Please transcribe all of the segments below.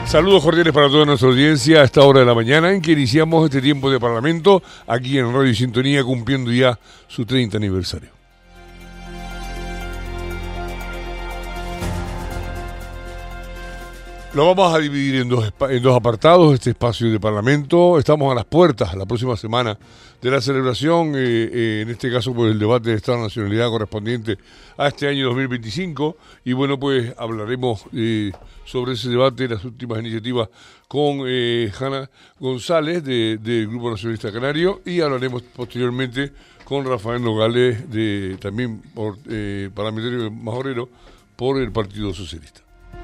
Saludos cordiales para toda nuestra audiencia a esta hora de la mañana en que iniciamos este tiempo de Parlamento aquí en Radio Sintonía, cumpliendo ya su 30 aniversario. Lo vamos a dividir en dos apartados, este espacio de Parlamento. Estamos a las puertas la próxima semana de la celebración, en este caso por el debate de Estado de Nacionalidad correspondiente a este año 2025. Y bueno, pues hablaremos sobre ese debate, las últimas iniciativas con Hanna González del Grupo Nacionalista Canario, y hablaremos posteriormente con Rafael Nogales, también parlamentario majorero por el Partido Socialista.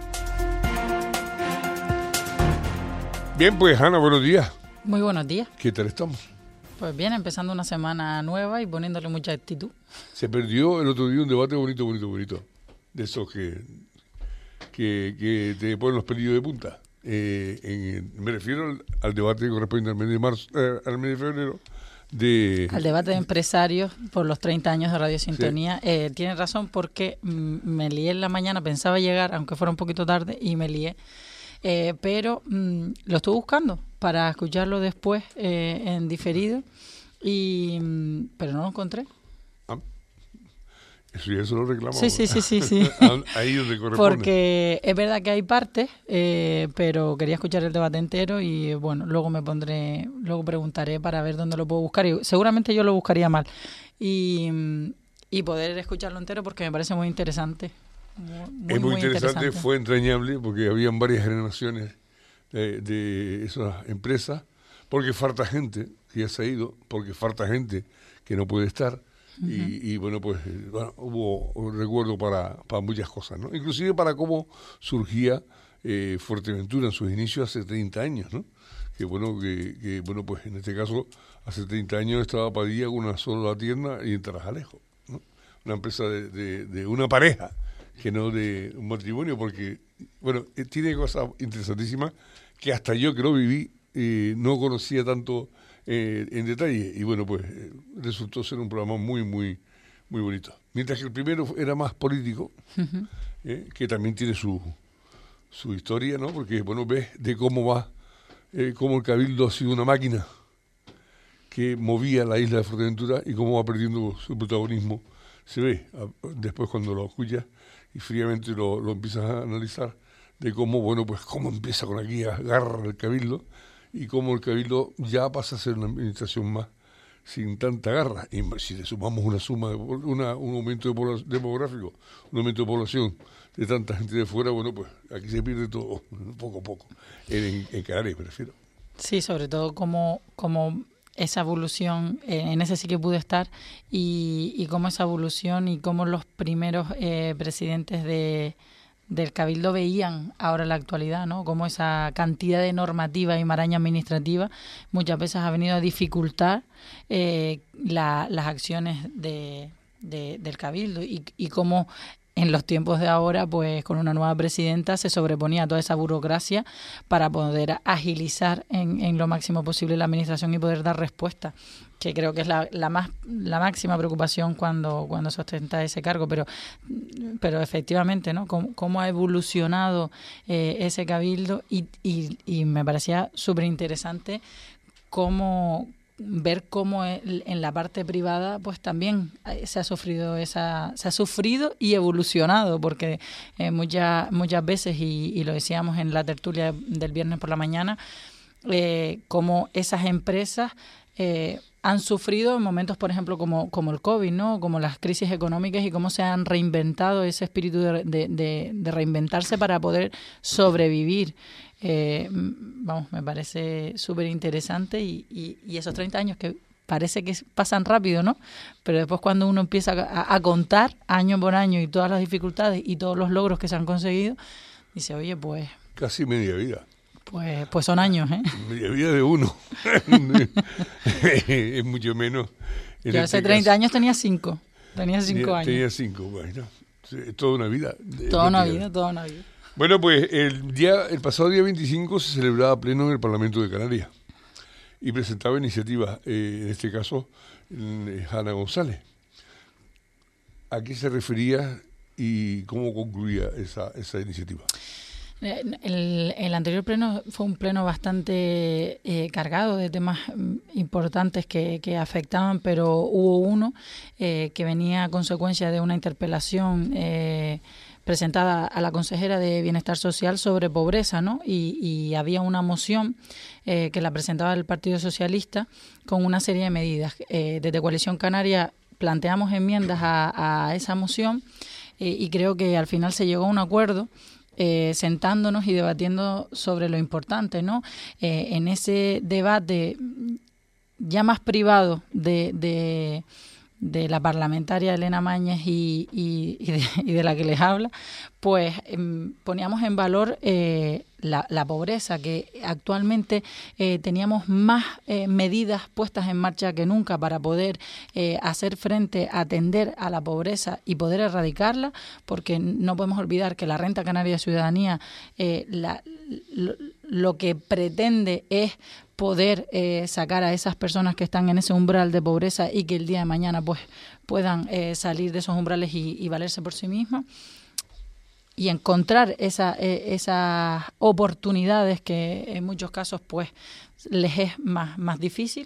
Bien, pues Hanna, buenos días. Muy buenos días. ¿Qué tal estamos? Pues bien, empezando una semana nueva y poniéndole mucha actitud. Se perdió el otro día un debate bonito. De esos que te ponen los pelillos de punta. Me refiero al debate que corresponde al mes de marzo, al mes de febrero. Al debate de empresarios por los 30 años de Radio Sintonía. Sí. Tienes razón, porque me lié en la mañana, pensaba llegar, aunque fuera un poquito tarde, y me lié. Pero lo estuve buscando para escucharlo después en diferido, pero no lo encontré. Eso ya se lo reclamamos. Sí. Ahí donde corresponde. Porque es verdad que hay partes, pero quería escuchar el debate entero y bueno, luego preguntaré para ver dónde lo puedo buscar, y seguramente yo lo buscaría mal y poder escucharlo entero, porque me parece muy interesante. Muy interesante, fue entrañable, porque habían varias generaciones de esas empresas, porque falta gente que ya se ha ido, porque falta gente que no puede estar. Uh-huh. Y bueno, pues hubo un recuerdo para muchas cosas, ¿no? Inclusive para cómo surgía Fuerteventura en sus inicios hace 30 años, ¿no? Que bueno, pues en este caso hace 30 años estaba Padilla con una sola tienda y en Tarajalejo, ¿no? Una empresa de una pareja, que no de un matrimonio, porque bueno, tiene cosas interesantísimas que hasta yo, que lo viví, no conocía tanto en detalle, y bueno, pues resultó ser un programa muy bonito. Mientras que el primero era más político, uh-huh, que también tiene su historia, ¿no? Porque bueno, ves de cómo va, cómo el Cabildo ha sido una máquina que movía la isla de Fuerteventura y cómo va perdiendo su protagonismo. Se ve después cuando lo escuchas y fríamente lo empiezas a analizar, de cómo, bueno, pues cómo empieza con aquella garra del Cabildo y cómo el Cabildo ya pasa a ser una administración más sin tanta garra. Y si le sumamos un aumento demográfico, un aumento de población de tanta gente de fuera, bueno, pues aquí se pierde todo, poco a poco, en Canarias, me refiero. Sí, sobre todo como esa evolución, en ese sí que pude estar, y cómo esa evolución y cómo los primeros presidentes del Cabildo veían ahora la actualidad, ¿no? Cómo esa cantidad de normativa y maraña administrativa muchas veces ha venido a dificultar las acciones del Cabildo, y cómo en los tiempos de ahora, pues con una nueva presidenta se sobreponía a toda esa burocracia para poder agilizar en lo máximo posible la administración y poder dar respuesta, que creo que es la máxima preocupación cuando se ostenta ese cargo, pero efectivamente, ¿no? Cómo ha evolucionado ese Cabildo, y me parecía súper interesante ver cómo en la parte privada pues también se ha sufrido y evolucionado, porque muchas veces, y lo decíamos en la tertulia del viernes por la mañana, cómo esas empresas han sufrido en momentos, por ejemplo, como el COVID, ¿no? Como las crisis económicas, y cómo se han reinventado, ese espíritu de reinventarse para poder sobrevivir. Me parece súper interesante, y esos 30 años que parece que pasan rápido, ¿no? Pero después, cuando uno empieza a contar año por año y todas las dificultades y todos los logros que se han conseguido, dice, oye, pues... Casi media vida. Pues son años, ¿eh? Media vida de uno. Es mucho menos. Yo hace 30 años tenía 5. Tenía 5 años. Tenía 5, bueno. Toda una vida. Toda una vida. Bueno, pues el pasado día 25 se celebraba pleno en el Parlamento de Canarias y presentaba iniciativas, en este caso, Hanna González. ¿A qué se refería y cómo concluía esa iniciativa? El anterior pleno fue un pleno bastante cargado de temas importantes que afectaban, pero hubo uno que venía a consecuencia de una interpelación presentada a la consejera de Bienestar Social sobre pobreza, ¿no? Y había una moción que la presentaba el Partido Socialista con una serie de medidas. Desde Coalición Canaria planteamos enmiendas a esa moción y creo que al final se llegó a un acuerdo sentándonos y debatiendo sobre lo importante, ¿no? En ese debate ya más privado de la parlamentaria Elena Mañez y de la que les habla, pues poníamos en valor la pobreza, que actualmente teníamos más medidas puestas en marcha que nunca para poder hacer frente, atender a la pobreza y poder erradicarla, porque no podemos olvidar que la Renta Canaria de Ciudadanía lo que pretende es poder sacar a esas personas que están en ese umbral de pobreza y que el día de mañana pues puedan salir de esos umbrales y valerse por sí mismas, y encontrar esas oportunidades que en muchos casos pues les es más difícil.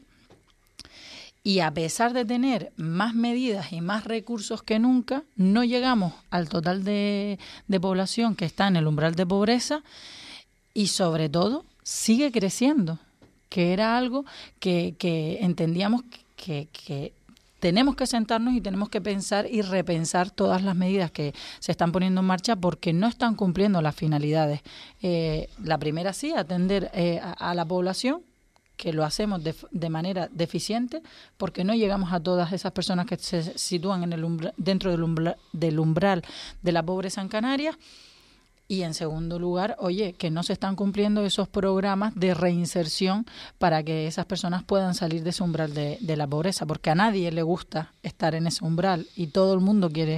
Y a pesar de tener más medidas y más recursos que nunca, no llegamos al total de población que está en el umbral de pobreza, y sobre todo sigue creciendo, que era algo que entendíamos que tenemos que sentarnos y tenemos que pensar y repensar todas las medidas que se están poniendo en marcha, porque no están cumpliendo las finalidades. La primera sí, atender a la población, que lo hacemos de manera deficiente, porque no llegamos a todas esas personas que se sitúan en dentro del umbral de la pobreza en Canarias. Y en segundo lugar, que no se están cumpliendo esos programas de reinserción para que esas personas puedan salir de ese umbral de la pobreza, porque a nadie le gusta estar en ese umbral y todo el mundo quiere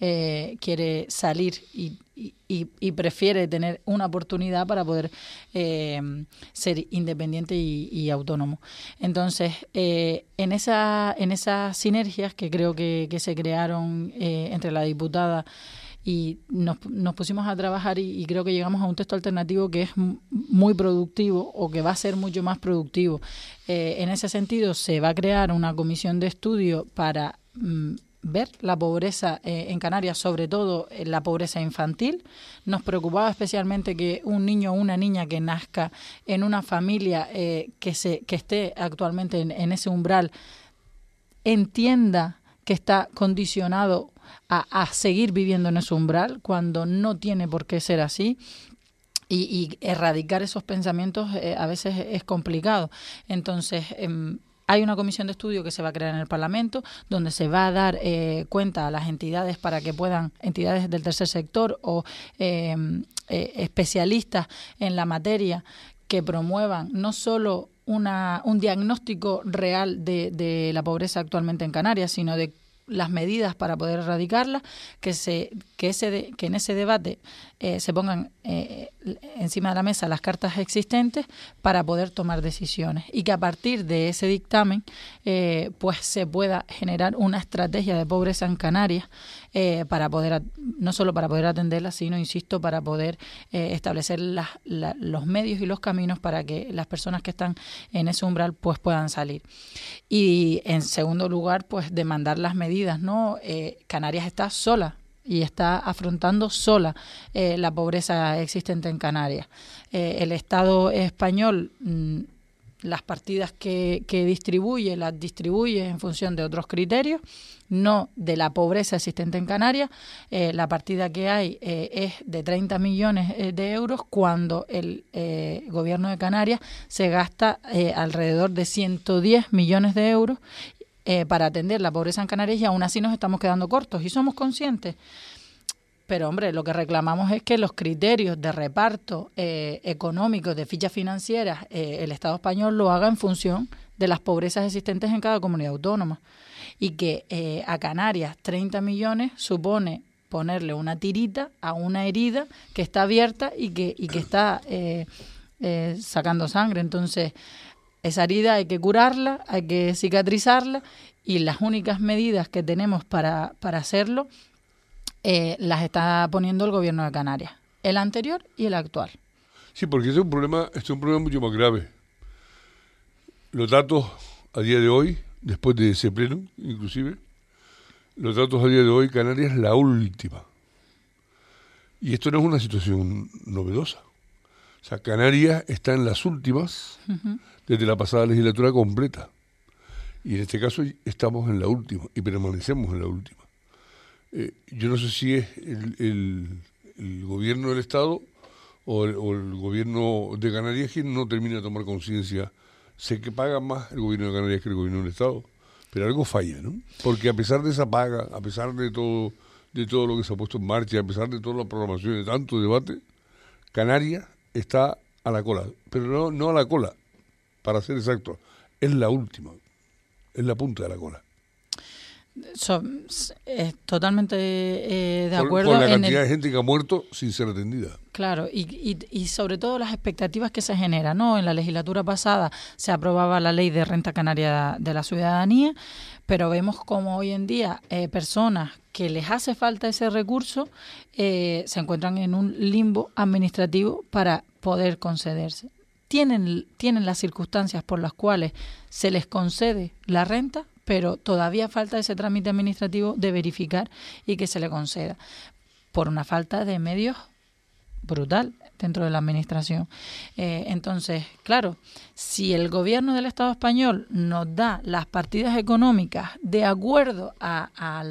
salir y prefiere tener una oportunidad para poder ser independiente y autónomo. Entonces, en esas sinergias que creo que se crearon entre la diputada y nos pusimos a trabajar y creo que llegamos a un texto alternativo que es muy productivo, o que va a ser mucho más productivo. En ese sentido, se va a crear una comisión de estudio para ver la pobreza en Canarias, sobre todo la pobreza infantil. Nos preocupaba especialmente que un niño o una niña que nazca en una familia que esté actualmente en ese umbral entienda que está condicionado a seguir viviendo en ese umbral, cuando no tiene por qué ser así, y erradicar esos pensamientos a veces es complicado. Entonces, hay una comisión de estudio que se va a crear en el Parlamento, donde se va a dar cuenta a las entidades para que puedan, entidades del tercer sector o especialistas en la materia, que promuevan no solo un diagnóstico real de la pobreza actualmente en Canarias, sino de las medidas para poder erradicarla, que en ese debate se pongan encima de la mesa las cartas existentes para poder tomar decisiones, y que a partir de ese dictamen pues se pueda generar una estrategia de pobreza en Canarias para poder, no solo para poder atenderla, sino, insisto, para poder establecer los medios y los caminos para que las personas que están en ese umbral pues puedan salir. Y en segundo lugar, pues demandar las medidas, ¿no? Canarias está sola y está afrontando sola la pobreza existente en Canarias. El Estado español, las partidas que distribuye, las distribuye en función de otros criterios, no de la pobreza existente en Canarias. La partida que hay es de 30 millones de euros, cuando el gobierno de Canarias se gasta alrededor de 110 millones de euros para atender la pobreza en Canarias, y aún así nos estamos quedando cortos y somos conscientes. Pero, hombre, lo que reclamamos es que los criterios de reparto económicos de fichas financieras, el Estado español lo haga en función de las pobrezas existentes en cada comunidad autónoma, y que a Canarias 30 millones supone ponerle una tirita a una herida que está abierta y que está sacando sangre. Entonces, esa herida hay que curarla, hay que cicatrizarla, y las únicas medidas que tenemos para hacerlo las está poniendo el gobierno de Canarias. el anterior y el actual. Sí, porque este es un problema mucho más grave. Los datos a día de hoy, después de ese pleno, inclusive, los datos a día de hoy, Canarias es la última. Y esto no es una situación novedosa. O sea, Canarias está en las últimas desde la pasada legislatura completa. Y en este caso estamos en la última y permanecemos en la última. Yo no sé si es el gobierno del Estado o el gobierno de Canarias quien no termina de tomar conciencia. Sé que paga más el gobierno de Canarias que el gobierno del Estado, pero algo falla, ¿no? Porque a pesar de esa paga, a pesar de todo lo que se ha puesto en marcha, a pesar de toda la programación, de tanto debate, Canarias está a la cola, pero no a la cola, para ser exacto, es la última, es la punta de la cola. Totalmente de acuerdo. Con la cantidad de gente que ha muerto sin ser atendida. Claro, y sobre todo las expectativas que se generan, ¿no? En la legislatura pasada se aprobaba la ley de renta canaria de la ciudadanía, pero vemos como hoy en día personas que les hace falta ese recurso se encuentran en un limbo administrativo para poder concederse. Tienen las circunstancias por las cuales se les concede la renta, pero todavía falta ese trámite administrativo de verificar y que se le conceda, por una falta de medios brutal dentro de la administración. Entonces, claro, si el gobierno del Estado español nos da las partidas económicas de acuerdo a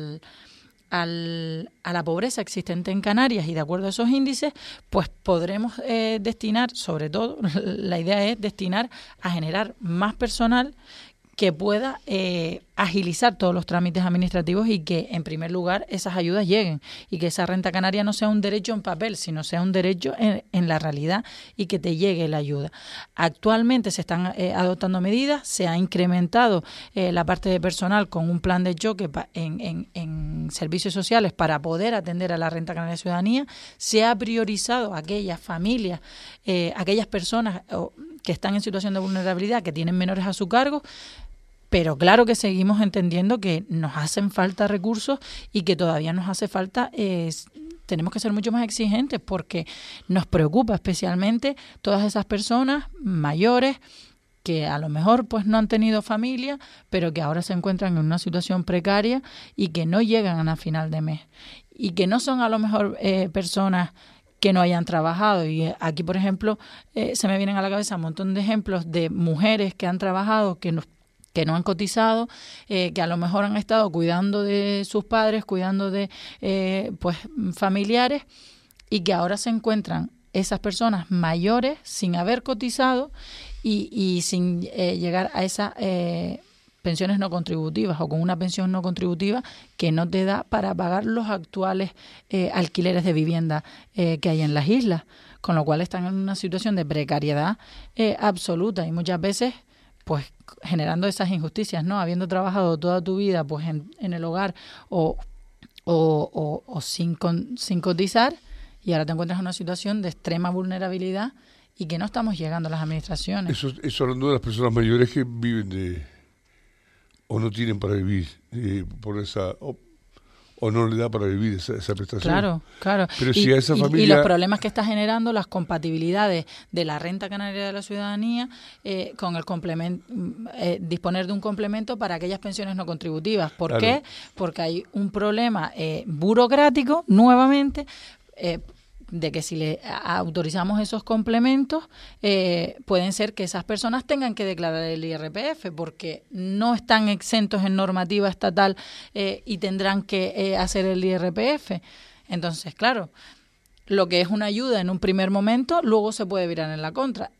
la pobreza existente en Canarias y de acuerdo a esos índices, pues podremos destinar, sobre todo, la idea es destinar a generar más personal que pueda agilizar todos los trámites administrativos y que, en primer lugar, esas ayudas lleguen y que esa renta canaria no sea un derecho en papel, sino sea un derecho en la realidad y que te llegue la ayuda. Actualmente se están adoptando medidas, se ha incrementado la parte de personal con un plan de choque en servicios sociales para poder atender a la renta canaria de ciudadanía, se ha priorizado a aquellas familias, aquellas personas que están en situación de vulnerabilidad, que tienen menores a su cargo, pero claro que seguimos entendiendo que nos hacen falta recursos y que todavía nos hace falta, tenemos que ser mucho más exigentes porque nos preocupa especialmente todas esas personas mayores que a lo mejor pues no han tenido familia, pero que ahora se encuentran en una situación precaria y que no llegan a final de mes. Y que no son a lo mejor personas que no hayan trabajado. Y aquí, por ejemplo, se me vienen a la cabeza un montón de ejemplos de mujeres que han trabajado, que no han cotizado, que a lo mejor han estado cuidando de sus padres, cuidando de pues familiares, y que ahora se encuentran esas personas mayores sin haber cotizado y sin llegar a esas pensiones no contributivas o con una pensión no contributiva que no te da para pagar los actuales alquileres de vivienda que hay en las islas, con lo cual están en una situación de precariedad absoluta y muchas veces pues generando esas injusticias, ¿no? Habiendo trabajado toda tu vida pues en el hogar o sin cotizar, y ahora te encuentras en una situación de extrema vulnerabilidad y que no estamos llegando a las administraciones. Eso hablando de las personas mayores que viven o no tienen para vivir por esa o no le da para vivir esa prestación. Claro. Pero si a esa familia... Y los problemas que está generando las compatibilidades de la renta canaria de la ciudadanía con el complemento, disponer de un complemento para aquellas pensiones no contributivas. ¿Por qué? Porque hay un problema burocrático, nuevamente, de que si le autorizamos esos complementos, pueden ser que esas personas tengan que declarar el IRPF porque no están exentos en normativa estatal y tendrán que hacer el IRPF. Entonces, claro, lo que es una ayuda en un primer momento, luego se puede virar en la contra.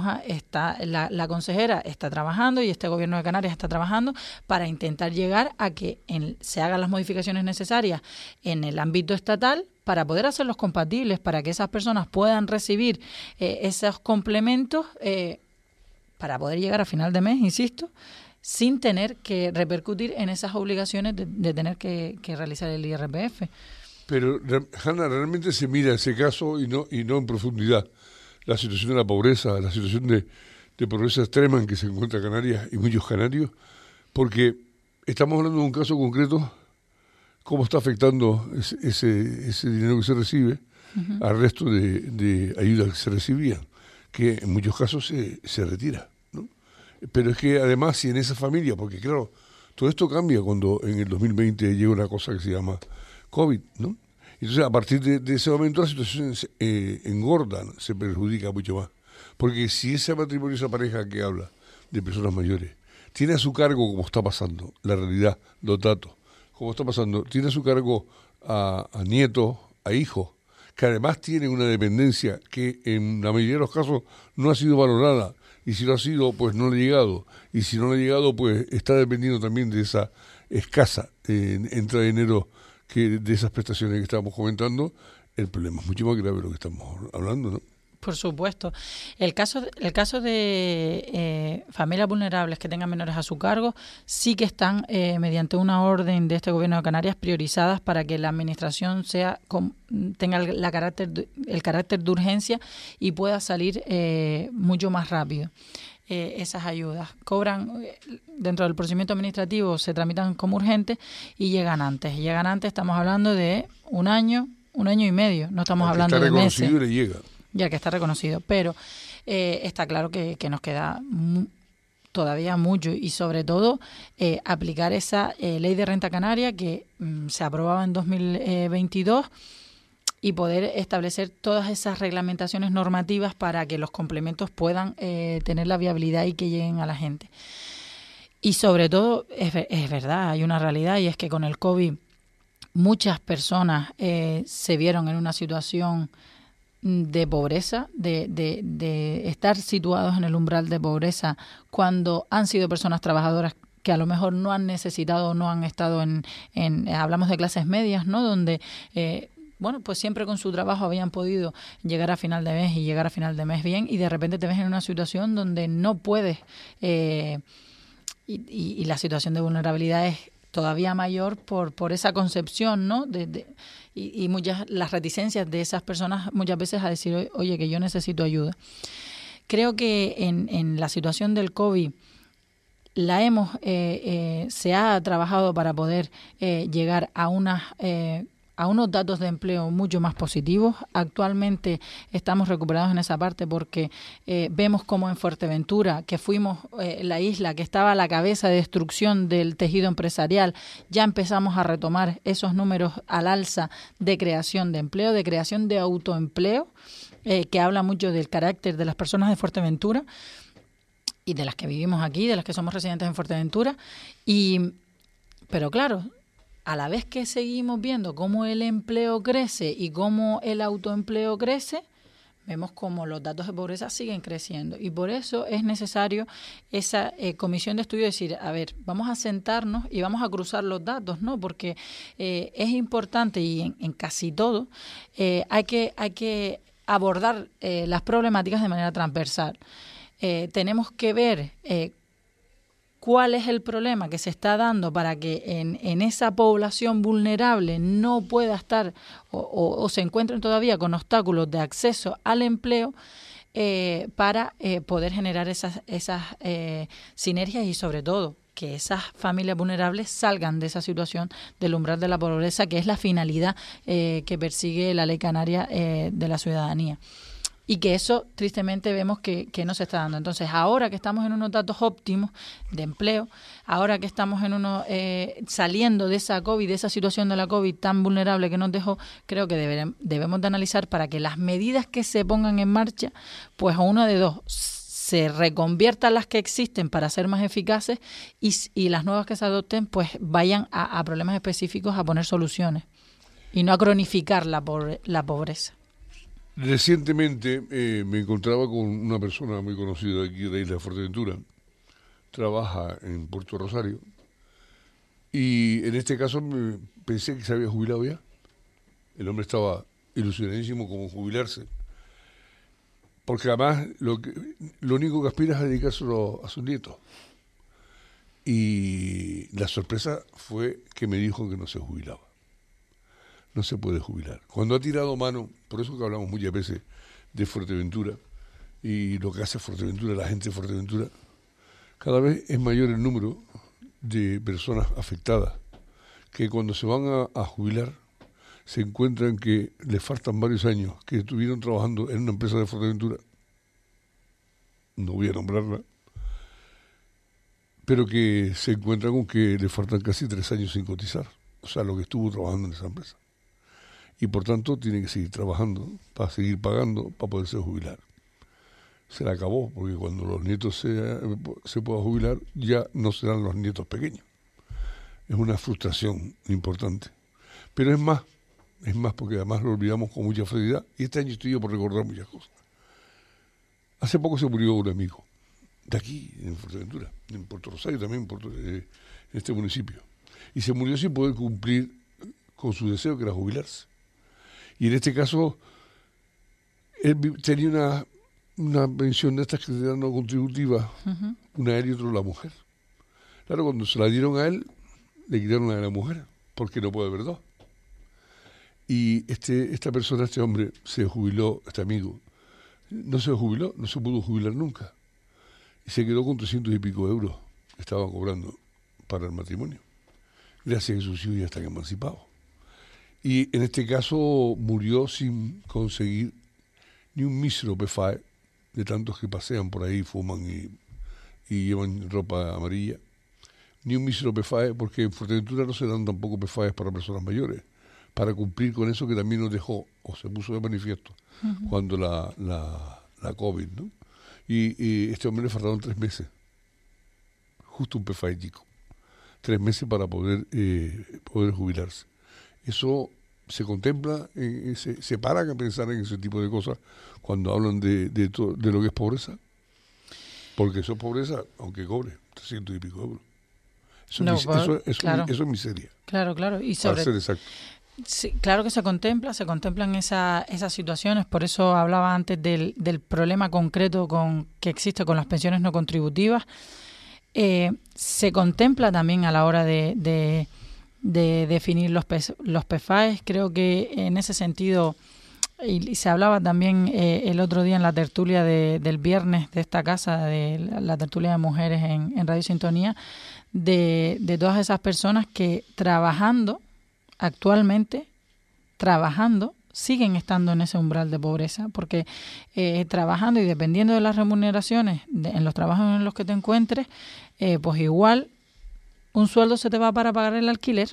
La consejera está trabajando y este gobierno de Canarias está trabajando para intentar llegar a que se hagan las modificaciones necesarias en el ámbito estatal para poder hacerlos compatibles, para que esas personas puedan recibir esos complementos para poder llegar a final de mes, insisto, sin tener que repercutir en esas obligaciones de tener que realizar el IRPF. Pero, Hanna, realmente se mira ese caso y no en profundidad. La situación de la pobreza, la situación de pobreza extrema en que se encuentra Canarias y muchos canarios, porque estamos hablando de un caso concreto, cómo está afectando ese dinero que se recibe, al resto de ayudas que se recibían, que en muchos casos se retira, ¿no? Pero es que además, si en esa familia, porque claro, todo esto cambia cuando en el 2020 llega una cosa que se llama COVID, ¿no? Entonces, a partir de ese momento, la situación engorda, ¿no? Se perjudica mucho más. Porque si ese matrimonio, esa pareja que habla de personas mayores, tiene a su cargo, como está pasando, la realidad, los datos, como está pasando, tiene a su cargo a nietos, a hijos, que además tienen una dependencia que en la mayoría de los casos no ha sido valorada, y si lo ha sido, pues no le ha llegado, y si no le ha llegado, pues está dependiendo también de esa escasa entrada de dinero de esas prestaciones que estábamos comentando. El problema es mucho más grave de lo que estamos hablando, ¿no? Por supuesto. El caso de familias vulnerables que tengan menores a su cargo sí que están, mediante una orden de este Gobierno de Canarias, priorizadas para que la Administración tenga el carácter de urgencia y pueda salir mucho más rápido. Esas ayudas cobran dentro del procedimiento administrativo, se tramitan como urgentes y llegan antes. Estamos hablando de un año y medio, no estamos hablando de meses. Está reconocido y le llega. Ya que está reconocido, pero está claro que nos queda todavía mucho, y sobre todo aplicar esa ley de renta canaria que se aprobaba en 2022 y poder establecer todas esas reglamentaciones normativas para que los complementos puedan tener la viabilidad y que lleguen a la gente. Y sobre todo, es verdad, hay una realidad, y es que con el COVID muchas personas se vieron en una situación de pobreza, de estar situados en el umbral de pobreza cuando han sido personas trabajadoras que a lo mejor no han necesitado o no han estado hablamos de clases medias, ¿no? Donde pues siempre con su trabajo habían podido llegar a final de mes y llegar a final de mes bien, y de repente te ves en una situación donde no puedes y la situación de vulnerabilidad es todavía mayor por esa concepción, ¿no? Y las reticencias de esas personas muchas veces a decir, oye, que yo necesito ayuda. Creo que en la situación del COVID se ha trabajado para poder llegar a unos datos de empleo mucho más positivos. Actualmente estamos recuperados en esa parte porque vemos como en Fuerteventura, que fuimos la isla que estaba a la cabeza de destrucción del tejido empresarial, ya empezamos a retomar esos números al alza de creación de empleo, de creación de autoempleo, que habla mucho del carácter de las personas de Fuerteventura y de las que vivimos aquí, de las que somos residentes en Fuerteventura. Pero claro, a la vez que seguimos viendo cómo el empleo crece y cómo el autoempleo crece, vemos cómo los datos de pobreza siguen creciendo. Y por eso es necesario esa comisión de estudio, decir, a ver, vamos a sentarnos y vamos a cruzar los datos, ¿no? Porque es importante, y en casi todo hay que abordar las problemáticas de manera transversal. Tenemos que ver cuál es el problema que se está dando para que en esa población vulnerable no pueda estar o se encuentren todavía con obstáculos de acceso al empleo, para poder generar esas sinergias, y sobre todo que esas familias vulnerables salgan de esa situación del umbral de la pobreza, que es la finalidad que persigue la Ley Canaria de la ciudadanía. Y que eso, tristemente, vemos que no se está dando. Entonces, ahora que estamos en unos datos óptimos de empleo, ahora que estamos saliendo de esa COVID, de esa situación de la COVID tan vulnerable que nos dejó, creo que debemos de analizar para que las medidas que se pongan en marcha, pues a una de dos, se reconviertan las que existen para ser más eficaces, y las nuevas que se adopten, pues vayan a problemas específicos a poner soluciones y no a cronificar la pobreza. Recientemente me encontraba con una persona muy conocida aquí de la isla de Fuerteventura, trabaja en Puerto Rosario, y en este caso pensé que se había jubilado ya. El hombre estaba ilusionadísimo como jubilarse, porque además lo único que aspira es a dedicárselo a sus nietos. Y la sorpresa fue que me dijo que no se jubilaba. No se puede jubilar. Cuando ha tirado mano, por eso que hablamos muchas veces de Fuerteventura y lo que hace Fuerteventura, la gente de Fuerteventura, cada vez es mayor el número de personas afectadas que cuando se van a jubilar se encuentran que les faltan varios años, que estuvieron trabajando en una empresa de Fuerteventura, no voy a nombrarla, pero que se encuentran con que le faltan casi 3 años sin cotizar, o sea, lo que estuvo trabajando en esa empresa. Y por tanto tiene que seguir trabajando para seguir pagando, para poderse jubilar. Se le acabó, porque cuando los nietos se puedan jubilar, ya no serán los nietos pequeños. Es una frustración importante. Pero es más porque además lo olvidamos con mucha facilidad, y este año estoy yo por recordar muchas cosas. Hace poco se murió un amigo, de aquí, en Fuerteventura, en Puerto Rosario también, en este municipio. Y se murió sin poder cumplir con su deseo, que era jubilarse. Y en este caso, él tenía una pensión de estas que te dan no contributiva, una a él y otra a la mujer. Claro, cuando se la dieron a él, le quitaron a la mujer, porque no puede haber dos. Y esta persona, este hombre, se jubiló, este amigo, no se jubiló, no se pudo jubilar nunca. Y se quedó con 300 y pico euros que estaban cobrando para el matrimonio. Gracias a que sus hijos ya están emancipados. Y en este caso murió sin conseguir ni un mísero PFAE, de tantos que pasean por ahí, fuman y llevan ropa amarilla. Ni un mísero PFAE, porque en Fuerteventura no se dan tampoco PFAEs para personas mayores, para cumplir con eso que también nos dejó, o se puso de manifiesto, cuando la COVID, ¿no? Y este hombre le faltaron 3 meses, justo un PFAE chico, 3 meses para poder jubilarse. Eso se contempla, se paran a pensar en ese tipo de cosas cuando hablan de lo que es pobreza, porque eso es pobreza, aunque cobre 300 y pico euros. Eso es miseria. Claro. Y sobre, para ser exacto. Sí, claro que se contemplan esas situaciones, por eso hablaba antes del problema concreto que existe con las pensiones no contributivas. Se contempla también a la hora de definir los PFAEs. Creo que en ese sentido, y se hablaba también el otro día en la tertulia del viernes de esta casa, de la tertulia de mujeres en Radio Sintonía, de todas esas personas que actualmente siguen estando en ese umbral de pobreza, porque trabajando y dependiendo de las remuneraciones en los trabajos en los que te encuentres, pues igual un sueldo se te va para pagar el alquiler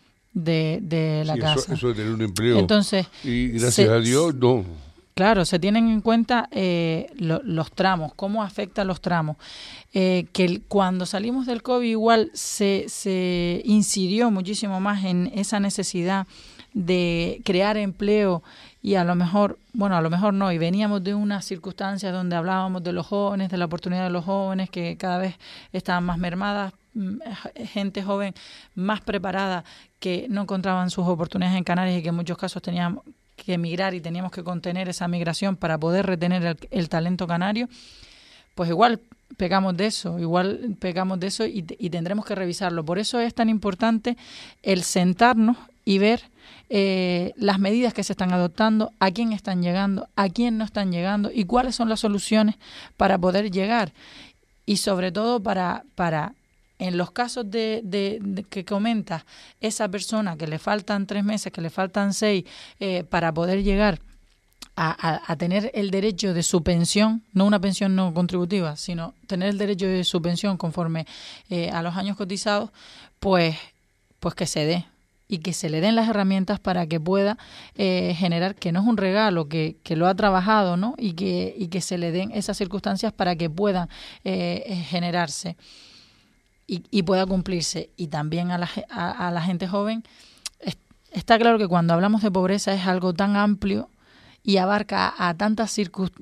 de la casa. Eso de tener un empleo. Entonces, y gracias a Dios, no. Claro, se tienen en cuenta los tramos, cómo afectan los tramos. Que cuando salimos del COVID igual se incidió muchísimo más en esa necesidad de crear empleo, y a lo mejor no, y veníamos de unas circunstancias donde hablábamos de los jóvenes, de la oportunidad de los jóvenes, que cada vez estaban más mermadas, gente joven más preparada que no encontraban sus oportunidades en Canarias y que en muchos casos teníamos que emigrar y teníamos que contener esa migración para poder retener el talento canario. Pues igual pecamos de eso y tendremos que revisarlo. Por eso es tan importante el sentarnos y ver las medidas que se están adoptando, a quién están llegando, a quién no están llegando y cuáles son las soluciones para poder llegar. Y sobre todo para en los casos de que comentas, esa persona que le faltan 3 meses, que le faltan 6, para poder llegar a tener el derecho de su pensión, no una pensión no contributiva, sino tener el derecho de su pensión conforme a los años cotizados, pues que se dé y que se le den las herramientas para que pueda generar, que no es un regalo, que lo ha trabajado, ¿no? Y que se le den esas circunstancias para que pueda generarse y pueda cumplirse. Y también a la gente joven, está claro que cuando hablamos de pobreza es algo tan amplio y abarca a tantas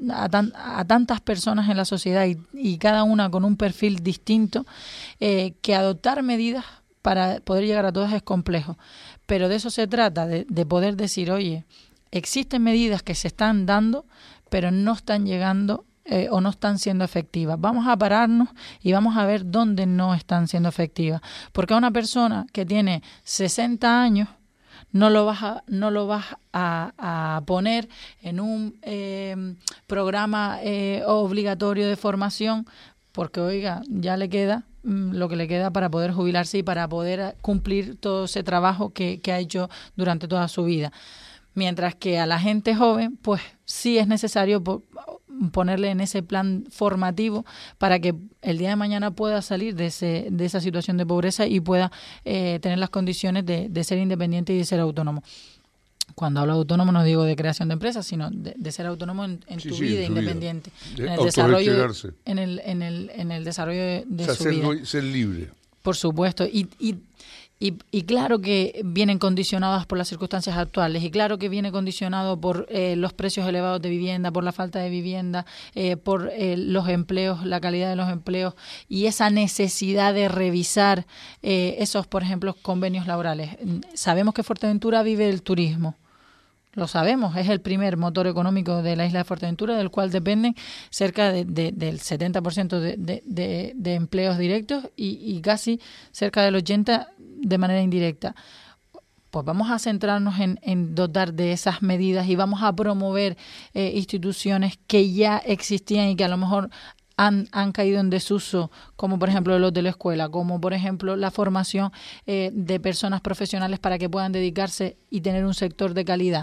personas en la sociedad y cada una con un perfil distinto, que adoptar medidas para poder llegar a todas es complejo. Pero de eso se trata, de poder decir, oye, existen medidas que se están dando, pero no están llegando o no están siendo efectivas. Vamos a pararnos y vamos a ver dónde no están siendo efectivas. Porque a una persona que tiene 60 años, no lo vas a poner en un programa obligatorio de formación, porque, oiga, ya le queda lo que le queda para poder jubilarse y para poder cumplir todo ese trabajo que ha hecho durante toda su vida. Mientras que a la gente joven, pues sí es necesario ponerle en ese plan formativo para que el día de mañana pueda salir de esa situación de pobreza y pueda tener las condiciones de ser independiente y de ser autónomo. Cuando hablo de autónomo no digo de creación de empresas, sino de ser autónomo en tu vida independiente, en el desarrollo, en el desarrollo de su vida. Ser libre. Por supuesto. Y claro que vienen condicionadas por las circunstancias actuales, y claro que viene condicionado por los precios elevados de vivienda, por la falta de vivienda, por los empleos, la calidad de los empleos y esa necesidad de revisar esos, por ejemplo, convenios laborales. Sabemos que Fuerteventura vive del turismo. Lo sabemos, es el primer motor económico de la isla de Fuerteventura, del cual dependen cerca del 70% de empleos directos y casi cerca del 80% de manera indirecta. Pues vamos a centrarnos en dotar de esas medidas y vamos a promover instituciones que ya existían y que a lo mejor han caído en desuso, como por ejemplo los de la escuela, como por ejemplo la formación de personas profesionales para que puedan dedicarse y tener un sector de calidad.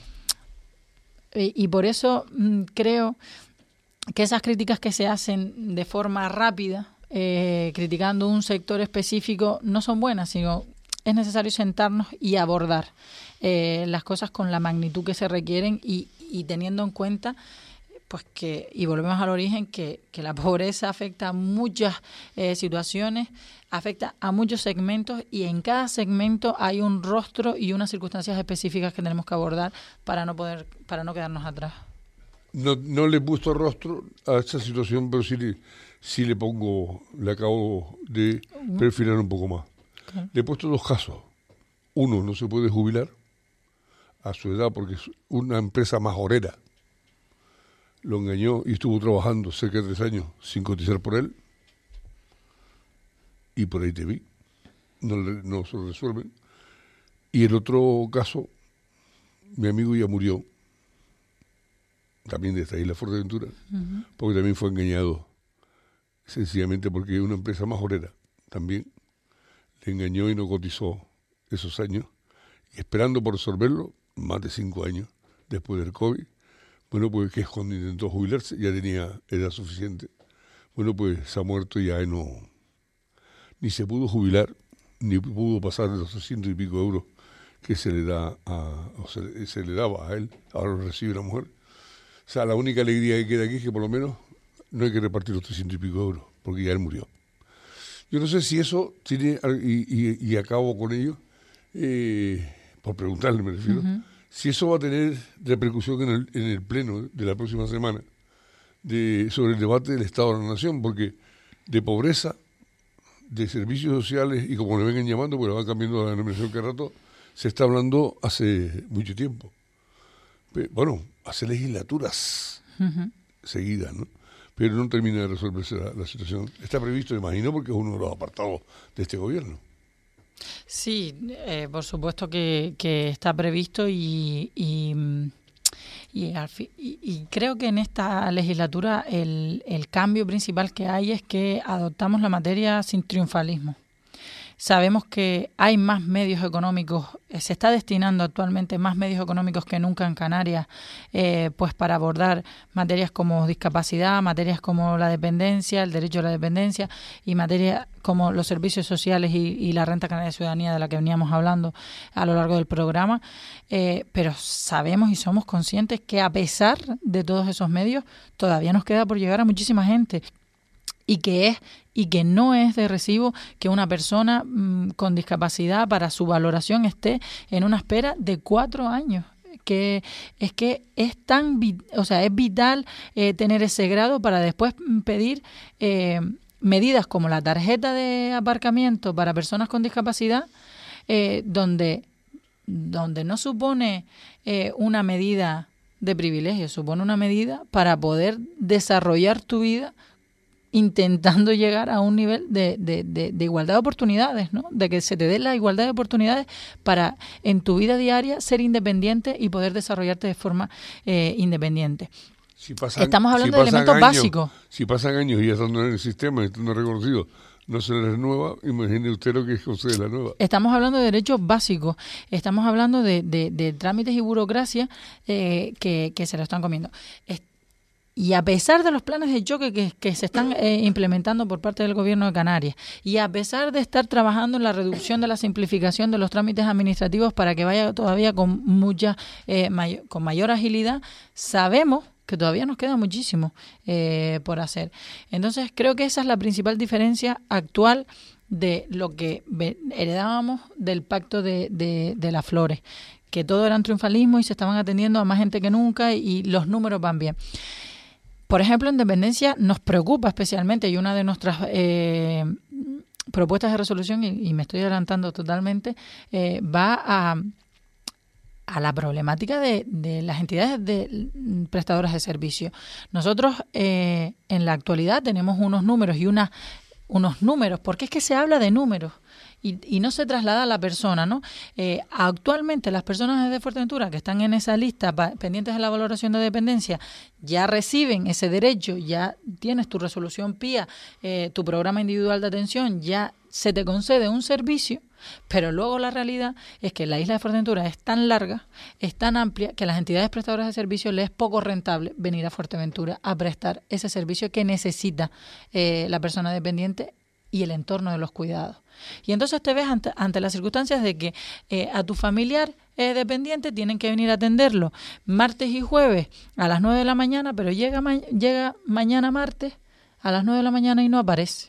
Y por eso creo que esas críticas que se hacen de forma rápida, criticando un sector específico, no son buenas, sino es necesario sentarnos y abordar las cosas con la magnitud que se requieren y teniendo en cuenta pues que, y volvemos al origen, que la pobreza afecta a muchas situaciones, afecta a muchos segmentos y en cada segmento hay un rostro y unas circunstancias específicas que tenemos que abordar para no quedarnos atrás. No le he puesto rostro a esta situación, pero sí le acabo de perfilar un poco más. Claro. Le he puesto 2 casos. Uno, no se puede jubilar a su edad porque es una empresa majorera. Lo engañó y estuvo trabajando cerca de 3 años sin cotizar por él. Y por ahí te vi. No se lo resuelven. Y el otro caso, mi amigo ya murió. También de esta isla Fuerteventura. Porque también fue engañado. Sencillamente porque una empresa majorera también le engañó y no cotizó esos años. Y esperando por resolverlo, más de 5 años después del COVID. Bueno, pues que es cuando intentó jubilarse, ya tenía edad suficiente. Bueno, pues se ha muerto y ya ni se pudo jubilar, ni pudo pasar de los 300 y pico euros que se le daba a él, ahora lo recibe la mujer. O sea, la única alegría que queda aquí es que por lo menos no hay que repartir los 300 y pico euros, porque ya él murió. Yo no sé si eso tiene, y acabo con ello, por preguntarle me refiero, si eso va a tener repercusión en el pleno de la próxima semana sobre el debate del Estado de la Nación, porque de pobreza, de servicios sociales, y como le vengan llamando, porque le van cambiando la denominación cada rato, se está hablando hace mucho tiempo. Bueno, hace legislaturas seguidas, ¿no? Pero no termina de resolverse la situación. Está previsto, imagino, porque es uno de los apartados de este gobierno. Sí, por supuesto que está previsto y creo que en esta legislatura el cambio principal que hay es que adoptamos la materia sin triunfalismo. Sabemos que hay más medios económicos, se está destinando actualmente más medios económicos que nunca en Canarias, pues para abordar materias como discapacidad, materias como la dependencia, el derecho a la dependencia y materias como los servicios sociales y la renta canaria de ciudadanía de la que veníamos hablando a lo largo del programa, pero sabemos y somos conscientes que a pesar de todos esos medios todavía nos queda por llegar a muchísima gente. Y que no es de recibo que una persona con discapacidad para su valoración esté en una espera de 4 años. Que es es vital tener ese grado para después pedir medidas como la tarjeta de aparcamiento para personas con discapacidad, donde no supone una medida de privilegio, supone una medida para poder desarrollar tu vida intentando llegar a un nivel de igualdad de oportunidades, ¿no? De que se te dé la igualdad de oportunidades para en tu vida diaria ser independiente y poder desarrollarte de forma independiente. Estamos hablando de elementos básicos. Si pasan años y ya estando en el sistema, estando reconocido, no se les renueva, imagine usted lo que es que se la nueva. Estamos hablando de derechos básicos, estamos hablando de trámites y burocracia que se lo están comiendo. Y a pesar de los planes de choque que se están implementando por parte del Gobierno de Canarias, y a pesar de estar trabajando en la reducción de la simplificación de los trámites administrativos para que vaya todavía con con mayor agilidad, sabemos que todavía nos queda muchísimo por hacer. Entonces, creo que esa es la principal diferencia actual de lo que heredábamos del Pacto de las Flores, que todo era un triunfalismo y se estaban atendiendo a más gente que nunca y los números van bien. Por ejemplo, en dependencia nos preocupa especialmente, y una de nuestras propuestas de resolución, y me estoy adelantando totalmente, va a la problemática de las entidades prestadoras de servicio. Nosotros en la actualidad tenemos unos números porque es que se habla de números y no se traslada a la persona, ¿no? Actualmente las personas de Fuerteventura que están en esa lista pendientes de la valoración de dependencia ya reciben ese derecho, ya tienes tu resolución PIA, tu programa individual de atención, ya se te concede un servicio. Pero luego la realidad es que la isla de Fuerteventura es tan larga, es tan amplia, que a las entidades prestadoras de servicios les es poco rentable venir a Fuerteventura a prestar ese servicio que necesita la persona dependiente y el entorno de los cuidados. Y entonces te ves ante las circunstancias de que a tu familiar dependiente tienen que venir a atenderlo martes y jueves a las 9 de la mañana, pero llega mañana martes a las 9 de la mañana y no aparece.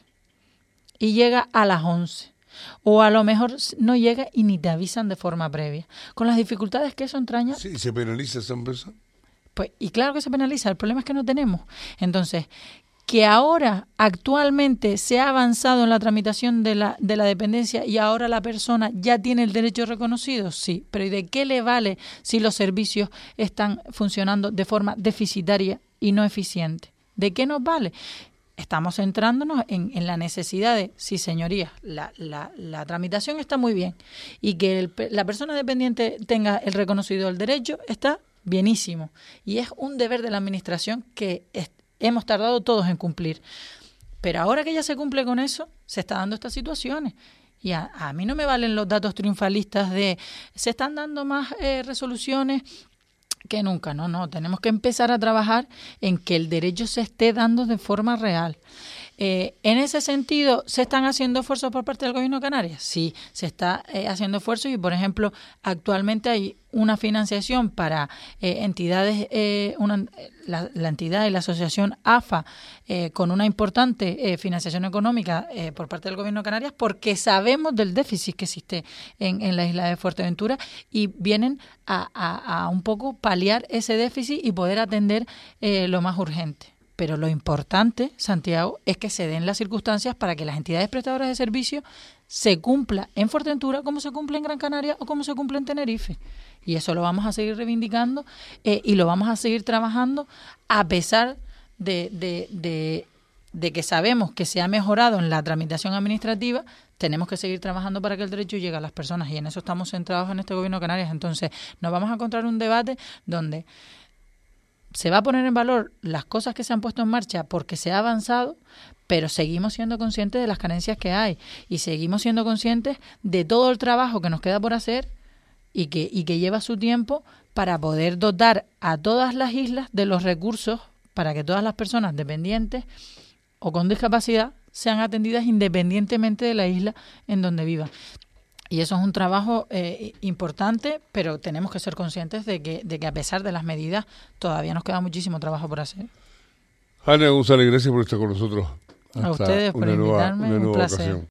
Y llega a las 11. O a lo mejor no llega y ni te avisan de forma previa. Con las dificultades que eso entraña. Sí, ¿se penaliza esa empresa? Pues, y claro que se penaliza, el problema es que no tenemos. Entonces, que ahora actualmente se ha avanzado en la tramitación de la dependencia y ahora la persona ya tiene el derecho reconocido, sí, pero ¿y de qué le vale si los servicios están funcionando de forma deficitaria y no eficiente? ¿De qué nos vale? Estamos centrándonos en la necesidad de, sí, señorías, la tramitación está muy bien y que la persona dependiente tenga el reconocido del derecho está bienísimo y es un deber de la administración que hemos tardado todos en cumplir. Pero ahora que ya se cumple con eso, se están dando estas situaciones. Y a mí no me valen los datos triunfalistas de se están dando más resoluciones que nunca. No, tenemos que empezar a trabajar en que el derecho se esté dando de forma real. En ese sentido, ¿se están haciendo esfuerzos por parte del Gobierno de Canarias? Sí, se está haciendo esfuerzos y, por ejemplo, actualmente hay una financiación para entidades, la entidad y la asociación AFA con una importante financiación económica por parte del Gobierno de Canarias porque sabemos del déficit que existe en la isla de Fuerteventura y vienen a un poco paliar ese déficit y poder atender lo más urgente. Pero lo importante, Santiago, es que se den las circunstancias para que las entidades prestadoras de servicios se cumpla en Fuerteventura como se cumple en Gran Canaria o como se cumple en Tenerife. Y eso lo vamos a seguir reivindicando y lo vamos a seguir trabajando a pesar de que sabemos que se ha mejorado en la tramitación administrativa. Tenemos que seguir trabajando para que el derecho llegue a las personas y en eso estamos centrados en este Gobierno de Canarias. Entonces nos vamos a encontrar un debate donde se va a poner en valor las cosas que se han puesto en marcha porque se ha avanzado, pero seguimos siendo conscientes de las carencias que hay y seguimos siendo conscientes de todo el trabajo que nos queda por hacer y que lleva su tiempo para poder dotar a todas las islas de los recursos para que todas las personas dependientes o con discapacidad sean atendidas independientemente de la isla en donde vivan. Y eso es un trabajo importante, pero tenemos que ser conscientes de que a pesar de las medidas todavía nos queda muchísimo trabajo por hacer. Ana González, gracias por estar con nosotros. A ustedes por invitarme, un placer. Ocasión.